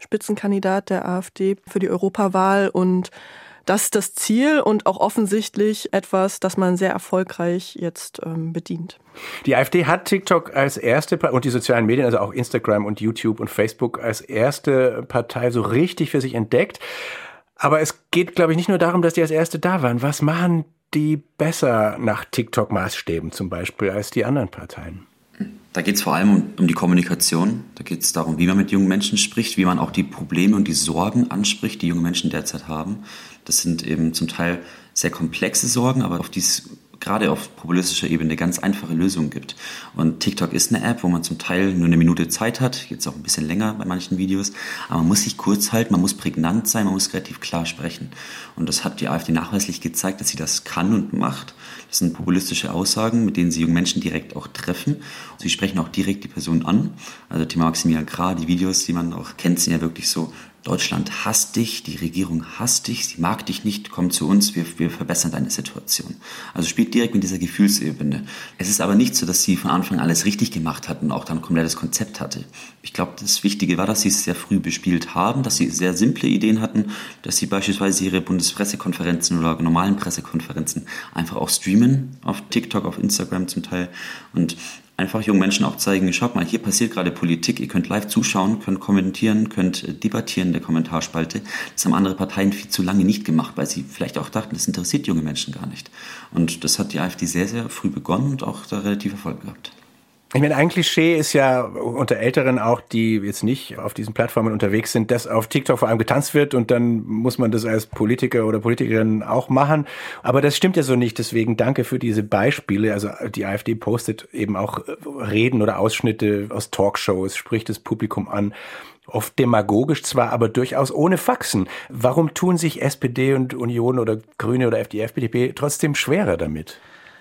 Spitzenkandidat der AfD für die Europawahl. Und das ist das Ziel und auch offensichtlich etwas, das man sehr erfolgreich jetzt bedient. Die AfD hat TikTok als erste und die sozialen Medien, also auch Instagram und YouTube und Facebook als erste Partei so richtig für sich entdeckt. Aber es geht, glaube ich, nicht nur darum, dass die als erste da waren. Was machen die besser nach TikTok-Maßstäben zum Beispiel als die anderen Parteien? Da geht es vor allem um die Kommunikation. Da geht es darum, wie man mit jungen Menschen spricht, wie man auch die Probleme und die Sorgen anspricht, die junge Menschen derzeit haben. Das sind eben zum Teil sehr komplexe Sorgen, aber auf die es gerade auf populistischer Ebene ganz einfache Lösungen gibt. Und TikTok ist eine App, wo man zum Teil nur eine Minute Zeit hat, jetzt auch ein bisschen länger bei manchen Videos, aber man muss sich kurz halten, man muss prägnant sein, man muss relativ klar sprechen. Und das hat die AfD nachweislich gezeigt, dass sie das kann und macht. Das sind populistische Aussagen, mit denen sie junge Menschen direkt auch treffen. Sie sprechen auch direkt die Person an. Also Thema Maximilian Krah, die Videos, die man auch kennt, sind ja wirklich so: Deutschland hasst dich, die Regierung hasst dich, sie mag dich nicht, komm zu uns, wir verbessern deine Situation. Also spielt direkt mit dieser Gefühlsebene. Es ist aber nicht so, dass sie von Anfang an alles richtig gemacht hat und auch dann ein komplettes Konzept hatte. Ich glaube, das Wichtige war, dass sie es sehr früh bespielt haben, dass sie sehr simple Ideen hatten, dass sie beispielsweise ihre Bundespressekonferenzen oder normalen Pressekonferenzen einfach auch streamen, auf TikTok, auf Instagram zum Teil, und einfach jungen Menschen auch zeigen, schaut mal, hier passiert gerade Politik, ihr könnt live zuschauen, könnt kommentieren, könnt debattieren in der Kommentarspalte. Das haben andere Parteien viel zu lange nicht gemacht, weil sie vielleicht auch dachten, das interessiert junge Menschen gar nicht. Und das hat die AfD sehr, sehr früh begonnen und auch da relativ Erfolg gehabt. Ich meine, ein Klischee ist ja unter Älteren auch, die jetzt nicht auf diesen Plattformen unterwegs sind, dass auf TikTok vor allem getanzt wird und dann muss man das als Politiker oder Politikerin auch machen. Aber das stimmt ja so nicht. Deswegen danke für diese Beispiele. Also die AfD postet eben auch Reden oder Ausschnitte aus Talkshows, spricht das Publikum an. Oft demagogisch zwar, aber durchaus ohne Faxen. Warum tun sich SPD und Union oder Grüne oder FDP trotzdem schwerer damit?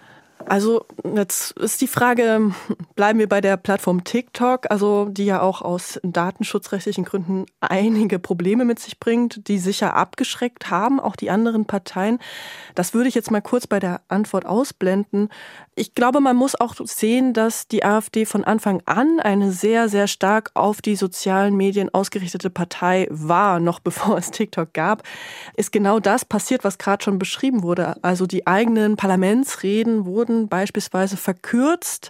Also jetzt ist die Frage, bleiben wir bei der Plattform TikTok, also die ja auch aus datenschutzrechtlichen Gründen einige Probleme mit sich bringt, die sicher abgeschreckt haben, auch die anderen Parteien. Das würde ich jetzt mal kurz bei der Antwort ausblenden. Ich glaube, man muss auch sehen, dass die AfD von Anfang an eine sehr, sehr stark auf die sozialen Medien ausgerichtete Partei war, noch bevor es TikTok gab. Ist genau das passiert, was gerade schon beschrieben wurde. Also die eigenen Parlamentsreden wurden beispielsweise verkürzt,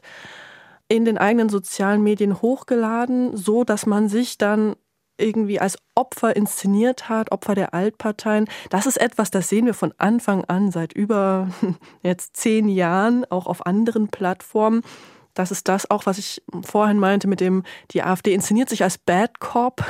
in den eigenen sozialen Medien hochgeladen, so dass man sich dann irgendwie als Opfer inszeniert hat, Opfer der Altparteien. Das ist etwas, das sehen wir von Anfang an, seit über jetzt 10 Jahren, auch auf anderen Plattformen. Das ist das auch, was ich vorhin meinte mit dem, die AfD inszeniert sich als Bad Cop,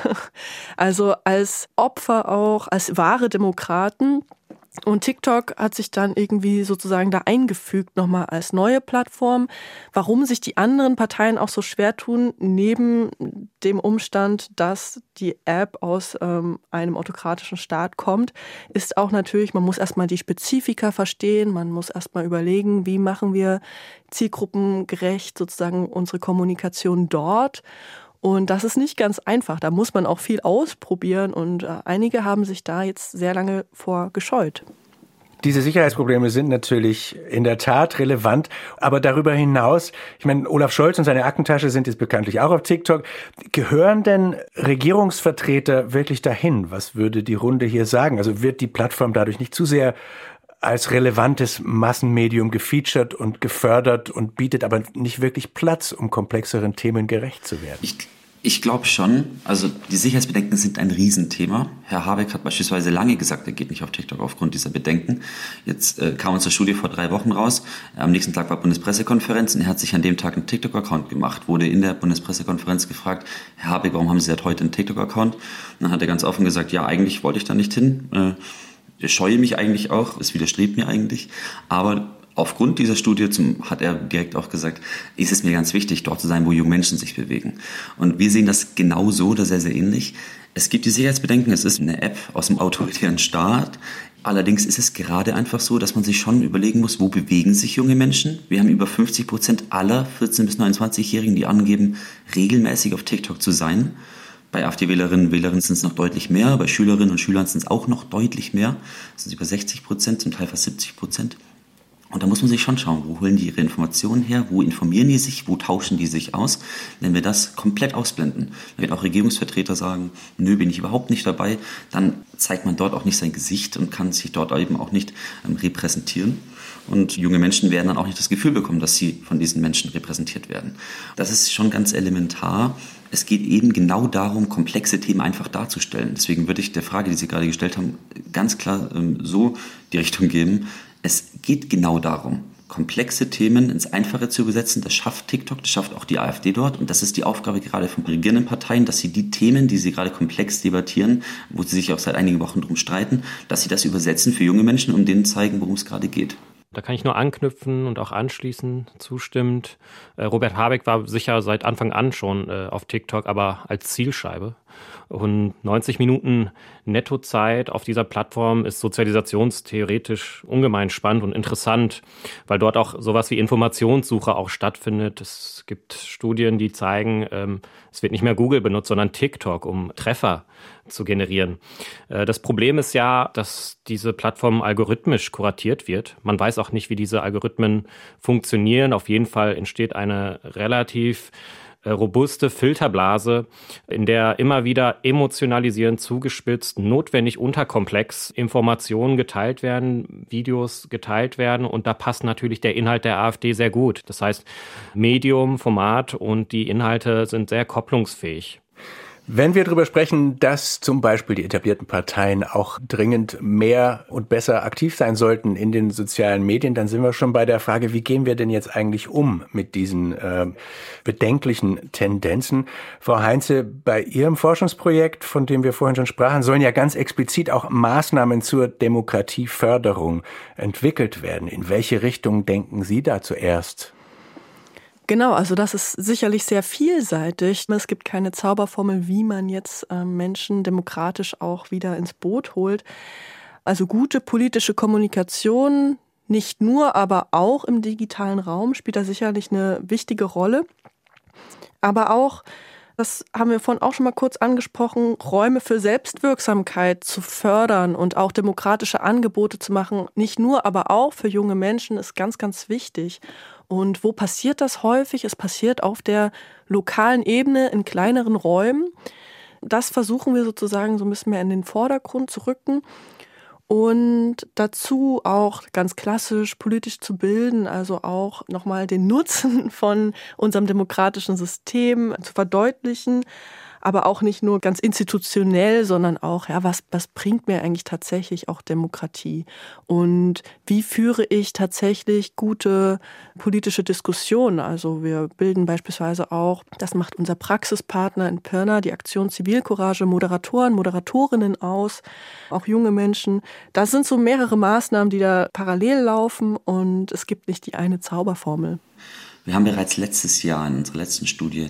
also als Opfer auch, als wahre Demokraten. Und TikTok hat sich dann irgendwie sozusagen da eingefügt, nochmal als neue Plattform. Warum sich die anderen Parteien auch so schwer tun, neben dem Umstand, dass die App aus einem autokratischen Staat kommt, ist auch natürlich, man muss erstmal die Spezifika verstehen, man muss erstmal überlegen, wie machen wir zielgruppengerecht sozusagen unsere Kommunikation dort. Und das ist nicht ganz einfach. Da muss man auch viel ausprobieren und einige haben sich da jetzt sehr lange vor gescheut. Diese Sicherheitsprobleme sind natürlich in der Tat relevant, aber darüber hinaus, ich meine, Olaf Scholz und seine Aktentasche sind jetzt bekanntlich auch auf TikTok. Gehören denn Regierungsvertreter wirklich dahin? Was würde die Runde hier sagen? Also wird die Plattform dadurch nicht zu sehr als relevantes Massenmedium gefeatured und gefördert und bietet aber nicht wirklich Platz, um komplexeren Themen gerecht zu werden? Ich glaube schon. Also die Sicherheitsbedenken sind ein Riesenthema. Herr Habeck hat beispielsweise lange gesagt, er geht nicht auf TikTok aufgrund dieser Bedenken. Jetzt kam unsere Studie vor 3 Wochen raus. Am nächsten Tag war Bundespressekonferenz und er hat sich an dem Tag einen TikTok-Account gemacht. Wurde in der Bundespressekonferenz gefragt, Herr Habeck, warum haben Sie seit heute einen TikTok-Account? Und dann hat er ganz offen gesagt, ja, eigentlich wollte ich da nicht hin. Ich scheue mich eigentlich auch, es widerstrebt mir eigentlich, aber aufgrund dieser Studie hat er direkt auch gesagt, ist es mir ganz wichtig, dort zu sein, wo junge Menschen sich bewegen. Und wir sehen das genau so oder sehr, sehr ähnlich. Es gibt die Sicherheitsbedenken, es ist eine App aus dem autoritären Staat. Allerdings ist es gerade einfach so, dass man sich schon überlegen muss, wo bewegen sich junge Menschen. Wir haben über 50% aller 14- bis 29-Jährigen, die angeben, regelmäßig auf TikTok zu sein. Bei AfD-Wählerinnen und Wählern sind es noch deutlich mehr, bei Schülerinnen und Schülern sind es auch noch deutlich mehr. Das sind über 60%, zum Teil fast 70%. Und da muss man sich schon schauen, wo holen die ihre Informationen her, wo informieren die sich, wo tauschen die sich aus. Wenn wir das komplett ausblenden, wenn auch Regierungsvertreter sagen, nö, bin ich überhaupt nicht dabei, dann zeigt man dort auch nicht sein Gesicht und kann sich dort eben auch nicht repräsentieren. Und junge Menschen werden dann auch nicht das Gefühl bekommen, dass sie von diesen Menschen repräsentiert werden. Das ist schon ganz elementar. Es geht eben genau darum, komplexe Themen einfach darzustellen. Deswegen würde ich der Frage, die Sie gerade gestellt haben, ganz klar so die Richtung geben. Es geht genau darum, komplexe Themen ins Einfache zu übersetzen. Das schafft TikTok, das schafft auch die AfD dort. Und das ist die Aufgabe gerade von regierenden Parteien, dass sie die Themen, die sie gerade komplex debattieren, wo sie sich auch seit einigen Wochen drum streiten, dass sie das übersetzen für junge Menschen und denen zeigen, worum es gerade geht. Da kann ich nur anknüpfen und auch anschließen, zustimmend. Robert Habeck war sicher seit Anfang an schon auf TikTok, aber als Zielscheibe. Und 90 Minuten Nettozeit auf dieser Plattform ist sozialisationstheoretisch ungemein spannend und interessant, weil dort auch sowas wie Informationssuche auch stattfindet. Es gibt Studien, die zeigen, es wird nicht mehr Google benutzt, sondern TikTok, um Treffer zu generieren. Das Problem ist ja, dass diese Plattform algorithmisch kuratiert wird. Man weiß auch nicht, wie diese Algorithmen funktionieren. Auf jeden Fall entsteht eine relativ robuste Filterblase, in der immer wieder emotionalisierend, zugespitzt, notwendig unterkomplex Informationen geteilt werden, Videos geteilt werden, und da passt natürlich der Inhalt der AfD sehr gut. Das heißt, Medium, Format und die Inhalte sind sehr kopplungsfähig. Wenn wir darüber sprechen, dass zum Beispiel die etablierten Parteien auch dringend mehr und besser aktiv sein sollten in den sozialen Medien, dann sind wir schon bei der Frage, wie gehen wir denn jetzt eigentlich um mit diesen bedenklichen Tendenzen? Frau Heinze, bei Ihrem Forschungsprojekt, von dem wir vorhin schon sprachen, sollen ja ganz explizit auch Maßnahmen zur Demokratieförderung entwickelt werden. In welche Richtung denken Sie da zuerst? Genau, also das ist sicherlich sehr vielseitig. Es gibt keine Zauberformel, wie man jetzt Menschen demokratisch auch wieder ins Boot holt. Also gute politische Kommunikation, nicht nur, aber auch im digitalen Raum, spielt da sicherlich eine wichtige Rolle. Aber auch, das haben wir vorhin auch schon mal kurz angesprochen, Räume für Selbstwirksamkeit zu fördern und auch demokratische Angebote zu machen, nicht nur, aber auch für junge Menschen, ist ganz, ganz wichtig. Und wo passiert das häufig? Es passiert auf der lokalen Ebene in kleineren Räumen. Das versuchen wir sozusagen so ein bisschen mehr in den Vordergrund zu rücken und dazu auch ganz klassisch politisch zu bilden, also auch nochmal den Nutzen von unserem demokratischen System zu verdeutlichen, aber auch nicht nur ganz institutionell, sondern auch, ja, was bringt mir eigentlich tatsächlich auch Demokratie? Und wie führe ich tatsächlich gute politische Diskussionen? Also wir bilden beispielsweise auch, das macht unser Praxispartner in Pirna, die Aktion Zivilcourage, Moderatoren, Moderatorinnen aus, auch junge Menschen. Das sind so mehrere Maßnahmen, die da parallel laufen, und es gibt nicht die eine Zauberformel. Wir haben bereits letztes Jahr in unserer letzten Studie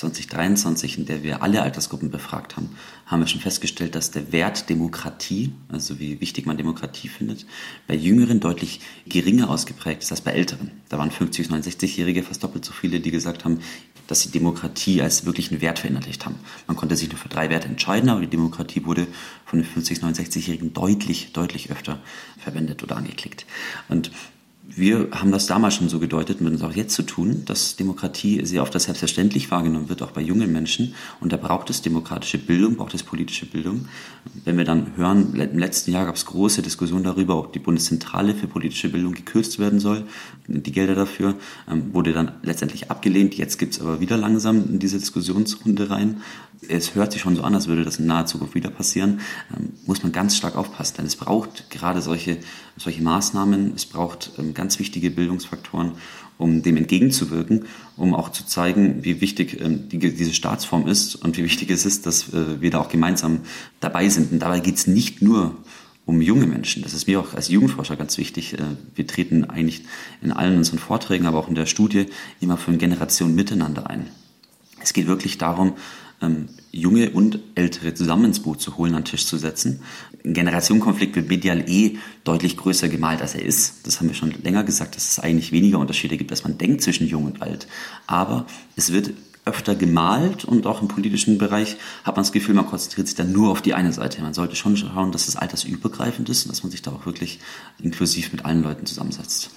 2023, in der wir alle Altersgruppen befragt haben, haben wir schon festgestellt, dass der Wert Demokratie, also wie wichtig man Demokratie findet, bei Jüngeren deutlich geringer ausgeprägt ist als bei Älteren. Da waren 50- bis 69-Jährige fast doppelt so viele, die gesagt haben, dass sie Demokratie als wirklichen Wert verinnerlicht haben. Man konnte sich nur für 3 Werte entscheiden, aber die Demokratie wurde von den 50-, 69-Jährigen deutlich öfter verwendet oder angeklickt. Und wir haben das damals schon so gedeutet und würden es auch jetzt so tun, dass Demokratie sehr oft als selbstverständlich wahrgenommen wird, auch bei jungen Menschen. Und da braucht es demokratische Bildung, braucht es politische Bildung. Wenn wir dann hören, im letzten Jahr gab es große Diskussionen darüber, ob die Bundeszentrale für politische Bildung gekürzt werden soll. Die Gelder dafür wurde dann letztendlich abgelehnt. Jetzt gibt es aber wieder langsam in diese Diskussionsrunde rein. Es hört sich schon so an, als würde das in naher Zukunft wieder passieren. Muss man ganz stark aufpassen, denn es braucht gerade solche Maßnahmen, es braucht ganz wichtige Bildungsfaktoren, um dem entgegenzuwirken, um auch zu zeigen, wie wichtig diese Staatsform ist und wie wichtig es ist, dass wir da auch gemeinsam dabei sind. Und dabei geht es nicht nur um junge Menschen. Das ist mir auch als Jugendforscher ganz wichtig. Wir treten eigentlich in allen unseren Vorträgen, aber auch in der Studie immer für eine Generation miteinander ein. Es geht wirklich darum, Junge und Ältere zusammen ins Boot zu holen, an den Tisch zu setzen. Ein Generationenkonflikt wird medial deutlich größer gemalt, als er ist. Das haben wir schon länger gesagt, dass es eigentlich weniger Unterschiede gibt, als man denkt zwischen Jung und Alt. Aber es wird öfter gemalt und auch im politischen Bereich hat man das Gefühl, man konzentriert sich dann nur auf die eine Seite. Man sollte schon schauen, dass es altersübergreifend ist und dass man sich da auch wirklich inklusiv mit allen Leuten zusammensetzt.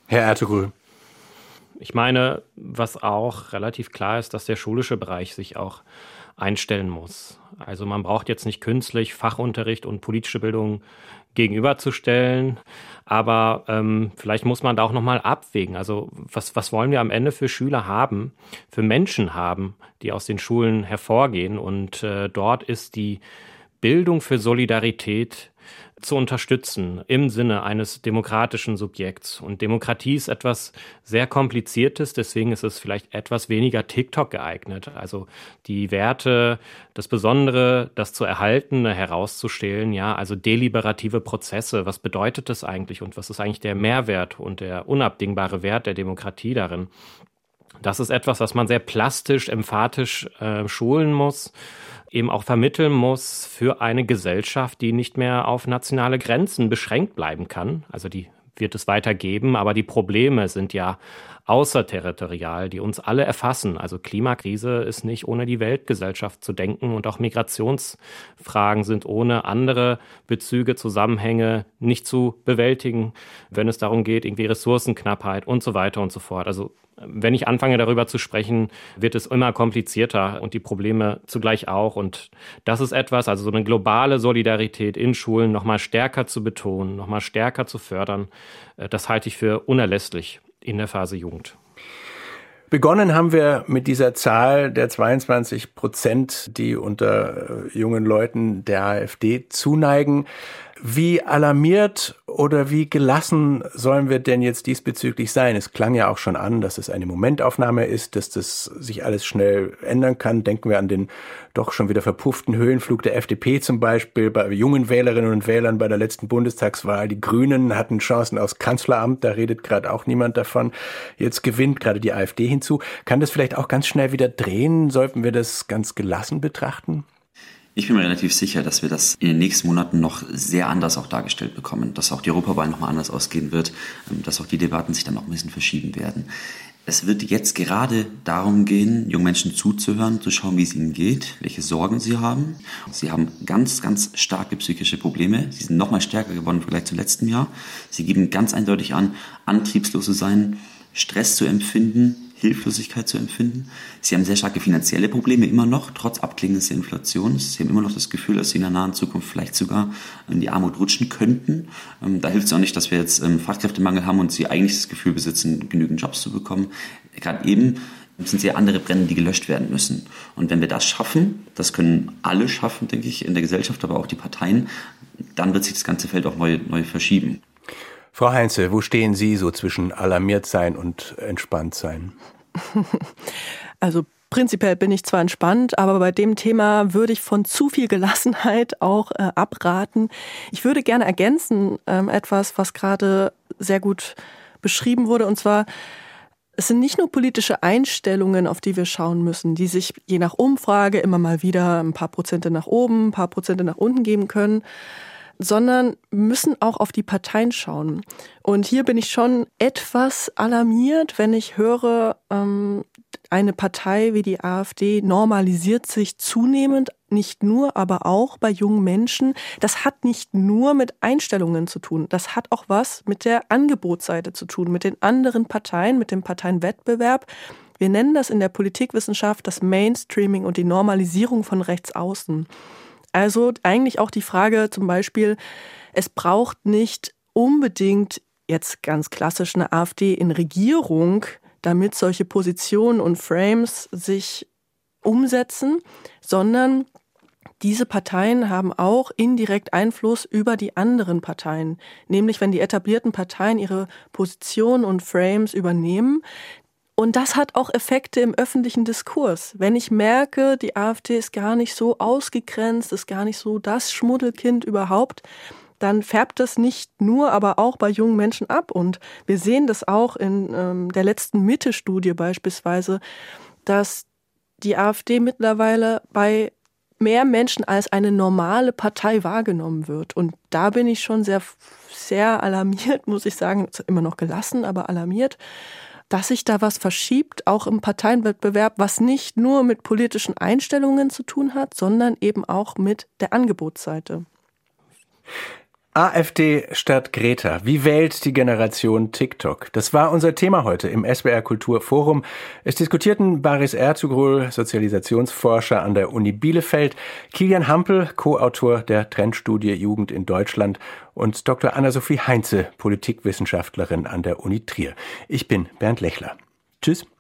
Herr Ertugrul. Ich meine, was auch relativ klar ist, dass der schulische Bereich sich auch einstellen muss. Also man braucht jetzt nicht künstlich Fachunterricht und politische Bildung gegenüberzustellen, aber vielleicht muss man da auch nochmal abwägen. Also was wollen wir am Ende für Schüler haben, für Menschen haben, die aus den Schulen hervorgehen? Und dort ist die Bildung für Solidarität zu unterstützen im Sinne eines demokratischen Subjekts. Und Demokratie ist etwas sehr Kompliziertes, deswegen ist es vielleicht etwas weniger TikTok geeignet. Also die Werte, das Besondere, das zu erhalten, herauszustellen, ja, also deliberative Prozesse, was bedeutet das eigentlich und was ist eigentlich der Mehrwert und der unabdingbare Wert der Demokratie darin? Das ist etwas, was man sehr plastisch, emphatisch schulen muss, eben auch vermitteln muss für eine Gesellschaft, die nicht mehr auf nationale Grenzen beschränkt bleiben kann. Also die wird es weiter geben, aber die Probleme sind ja außerterritorial, die uns alle erfassen. Also Klimakrise ist nicht ohne die Weltgesellschaft zu denken und auch Migrationsfragen sind ohne andere Bezüge, Zusammenhänge nicht zu bewältigen, wenn es darum geht, irgendwie Ressourcenknappheit und so weiter und so fort. Also wenn ich anfange, darüber zu sprechen, wird es immer komplizierter und die Probleme zugleich auch. Und das ist etwas, also so eine globale Solidarität in Schulen nochmal stärker zu betonen, nochmal stärker zu fördern, das halte ich für unerlässlich in der Phase Jugend. Begonnen haben wir mit dieser Zahl der 22%, die unter jungen Leuten der AfD zuneigen. Wie alarmiert oder wie gelassen sollen wir denn jetzt diesbezüglich sein? Es klang ja auch schon an, dass es eine Momentaufnahme ist, dass das sich alles schnell ändern kann. Denken wir an den doch schon wieder verpufften Höhenflug der FDP zum Beispiel bei jungen Wählerinnen und Wählern bei der letzten Bundestagswahl. Die Grünen hatten Chancen aufs Kanzleramt, da redet gerade auch niemand davon. Jetzt gewinnt gerade die AfD hinzu. Kann das vielleicht auch ganz schnell wieder drehen? Sollten wir das ganz gelassen betrachten? Ich bin mir relativ sicher, dass wir das in den nächsten Monaten noch sehr anders auch dargestellt bekommen, dass auch die Europawahl nochmal anders ausgehen wird, dass auch die Debatten sich dann noch ein bisschen verschieben werden. Es wird jetzt gerade darum gehen, jungen Menschen zuzuhören, zu schauen, wie es ihnen geht, welche Sorgen sie haben. Sie haben ganz, ganz starke psychische Probleme. Sie sind nochmal stärker geworden im Vergleich zum letzten Jahr. Sie geben ganz eindeutig an, antriebslos zu sein, Stress zu empfinden, Hilflosigkeit zu empfinden. Sie haben sehr starke finanzielle Probleme immer noch, trotz abklingendes der Inflation. Sie haben immer noch das Gefühl, dass sie in der nahen Zukunft vielleicht sogar in die Armut rutschen könnten. Da hilft es auch nicht, dass wir jetzt Fachkräftemangel haben und sie eigentlich das Gefühl besitzen, genügend Jobs zu bekommen. Gerade eben sind sehr andere Brände, die gelöscht werden müssen. Und wenn wir das schaffen, das können alle schaffen, denke ich, in der Gesellschaft, aber auch die Parteien, dann wird sich das ganze Feld auch neu verschieben. Frau Heinze, wo stehen Sie so zwischen alarmiert sein und entspannt sein? Also prinzipiell bin ich zwar entspannt, aber bei dem Thema würde ich von zu viel Gelassenheit auch abraten. Ich würde gerne ergänzen etwas, was gerade sehr gut beschrieben wurde, und zwar: Es sind nicht nur politische Einstellungen, auf die wir schauen müssen, die sich je nach Umfrage immer mal wieder ein paar Prozente nach oben, ein paar Prozente nach unten geben können, sondern müssen auch auf die Parteien schauen. Und hier bin ich schon etwas alarmiert, wenn ich höre, eine Partei wie die AfD normalisiert sich zunehmend, nicht nur, aber auch bei jungen Menschen. Das hat nicht nur mit Einstellungen zu tun, das hat auch was mit der Angebotsseite zu tun, mit den anderen Parteien, mit dem Parteienwettbewerb. Wir nennen das in der Politikwissenschaft das Mainstreaming und die Normalisierung von Rechtsaußen. Also eigentlich auch die Frage zum Beispiel, es braucht nicht unbedingt jetzt ganz klassisch eine AfD in Regierung, damit solche Positionen und Frames sich umsetzen, sondern diese Parteien haben auch indirekt Einfluss über die anderen Parteien. Nämlich wenn die etablierten Parteien ihre Positionen und Frames übernehmen. Und das hat auch Effekte im öffentlichen Diskurs. Wenn ich merke, die AfD ist gar nicht so ausgegrenzt, ist gar nicht so das Schmuddelkind überhaupt, dann färbt das nicht nur, aber auch bei jungen Menschen ab. Und wir sehen das auch in der letzten Mitte-Studie beispielsweise, dass die AfD mittlerweile bei mehr Menschen als eine normale Partei wahrgenommen wird. Und da bin ich schon sehr, sehr alarmiert, muss ich sagen, immer noch gelassen, aber alarmiert, dass sich da was verschiebt, auch im Parteienwettbewerb, was nicht nur mit politischen Einstellungen zu tun hat, sondern eben auch mit der Angebotsseite. AfD statt Greta. Wie wählt die Generation TikTok? Das war unser Thema heute im SWR Kulturforum. Es diskutierten Baris Ertuğrul, Sozialisationsforscher an der Uni Bielefeld, Kilian Hampel, Co-Autor der Trendstudie Jugend in Deutschland und Dr. Anna-Sophie Heinze, Politikwissenschaftlerin an der Uni Trier. Ich bin Bernd Lechler. Tschüss.